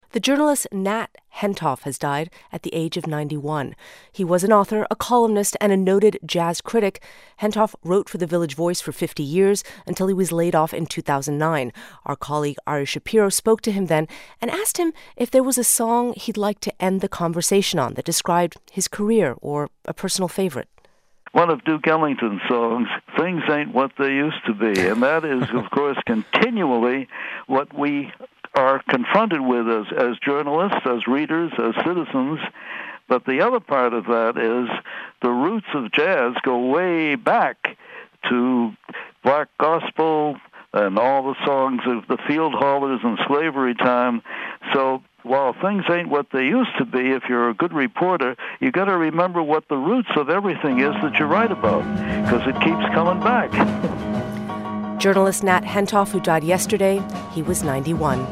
The journalist Nat Hentoff has died at the age of 91. He was an author, a columnist, and a noted jazz critic. Hentoff wrote for The Village Voice for 50 years until he was laid off in 2009. Our colleague Ari Shapiro spoke to him then and asked him if there was a song he'd like to end the conversation on that described his career or a personal favorite. One of Duke Ellington's songs, Things Ain't What They Used to Be. And that is, of course, continually what we are confronted with as journalists, as readers, as citizens. But the other part of that is the roots of jazz go way back to black gospel and all the songs of the field haulers in slavery time. So while things ain't what they used to be, if you're a good reporter, you got to remember what the roots of everything is that you write about, because it keeps coming back. Journalist Nat Hentoff, who died yesterday, he was 91.